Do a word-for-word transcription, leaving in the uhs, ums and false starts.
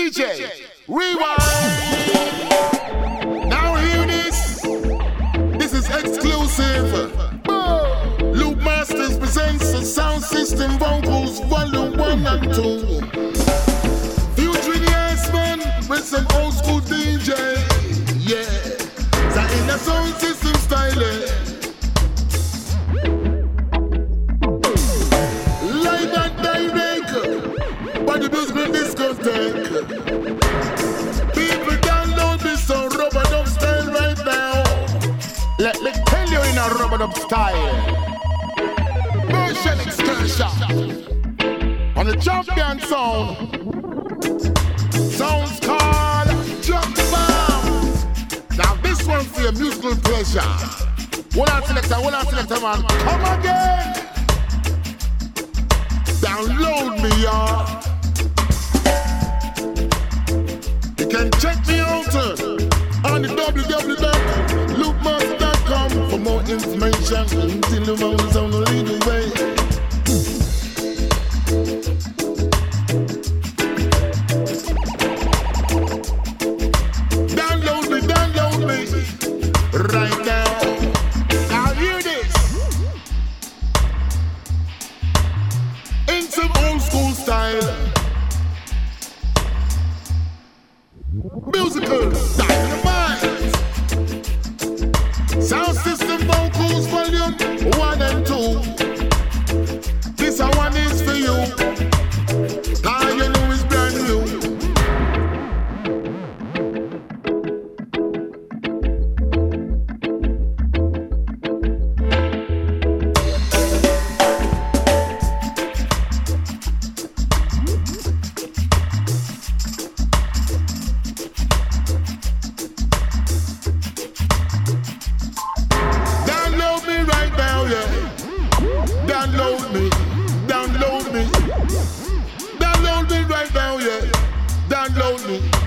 D J, rewind. Now hear this. This is exclusive. Loop Masters presents a sound system vocals volume one and two. Future enhancement with some old school D J. Yeah, that in the sound system style. Live and direct, but the music discotheque. People download this on Rubber Dub style right now. Let me tell you in a Rubber Dub style. Version excursion on the champion sound. Sounds called Jump Bomb. Now this one for your musical pleasure. One on selector, one on selector, man. Come again. Download me, y'all. You can check me out uh, on the w w w dot loop master dot com for more information. Until the mountains on the leading way. Download me, download me right now. Now hear this. In some old school style. Musical dynamite. Sound system vocals volume one and two. This one is for you. All you know is brand new. Download me right now, yeah. Download me, download me. Download me right now, yeah. Download me.